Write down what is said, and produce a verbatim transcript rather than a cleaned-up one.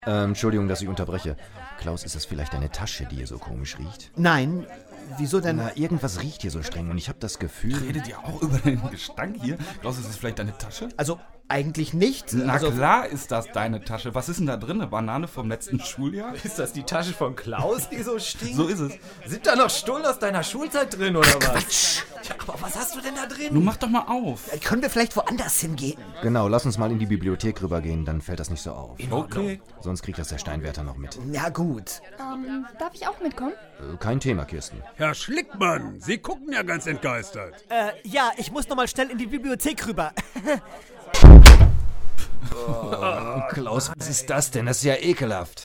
Ähm, Entschuldigung, dass ich unterbreche. Klaus, ist das vielleicht deine Tasche, die hier so komisch riecht? Nein, wieso denn? Na, irgendwas riecht hier so streng und ich habe das Gefühl... Redet ihr auch über den Gestank hier? Klaus, ist es vielleicht deine Tasche? Also, eigentlich nicht. Na also, klar ist das deine Tasche. Was ist denn da drin? Eine Banane vom letzten Schuljahr? Ist das die Tasche von Klaus, die so stinkt? So ist es. Sind da noch Stullen aus deiner Schulzeit drin, oder was? Ja, aber was hast du denn da drin? Nun mach doch mal auf. Können wir vielleicht woanders hingehen? Genau, lass uns mal in die Bibliothek rübergehen, dann fällt das nicht so auf. Okay. Sonst kriegt das der Steinwärter noch mit. Ja, gut. Ähm, darf ich auch mitkommen? Äh, kein Thema, Kirsten. Herr Schlickmann, Sie gucken ja ganz entgeistert. Äh, ja, ich muss noch mal schnell in die Bibliothek rüber. Oh, Klaus, was ist das denn? Das ist ja ekelhaft.